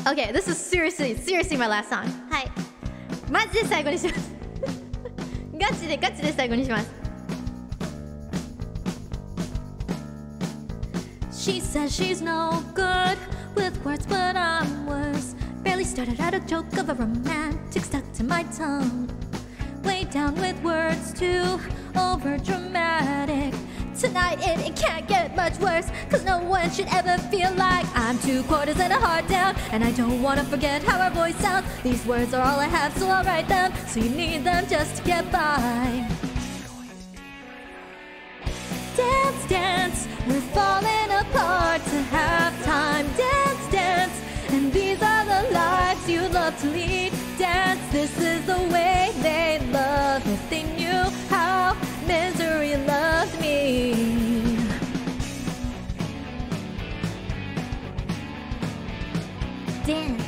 Okay, this is seriously my last song. はい。マジで最後にします。ガチで最後にします。She says she's no good with words, but I'm worse. Barely started out a joke of a romantic stuck to my tongue. Way down with words too over dramatic. Tonight it can't get much worse, cause no one should ever feel like I'm 2/4 and a heart down. And I don't wanna forget how our voice sounds. These words are all I have, so I'll write them. So you need them just to get by. Dance, dance, we're falling apart to halftime. Dance, dance, and these are the lives you love to lead. Dance, this is the way they love if they knew how misery loved me. Dance.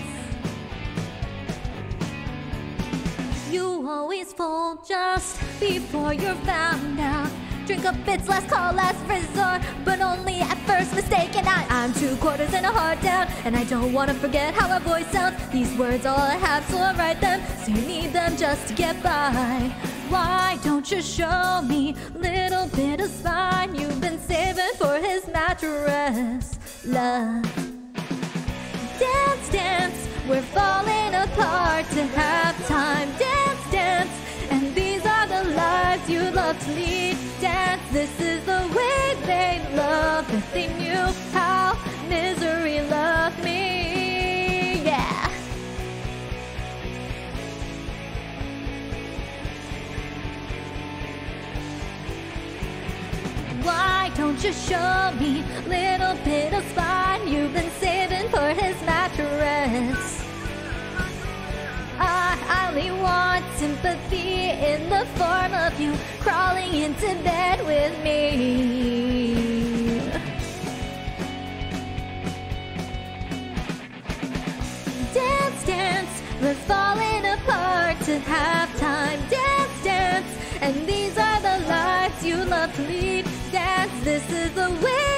You always fold just before you're found out. Drink up, it's last call, last resort, but only at first mistake. And I'm 2/4 and a heart down, and I don't wanna forget how our voice sounds. These words all I have, so I write them. So you need them just to get by. Why don't you show me a little bit of spine you've been saving for his mattress, love? Dance, dance, we're falling apart to halftime. Dance, dance, and these are the lives you love to lead. Dance, this is the way they love if they knew how misery loved me. Yeah. Why don't you show me a little bit of spine you've been saving for his mattress? I only want sympathy in the form of you crawling into bed with me. Dance, dance, we're falling apart to halftime. Dance, dance, and these are the lives you love to lead. Dance, this is the way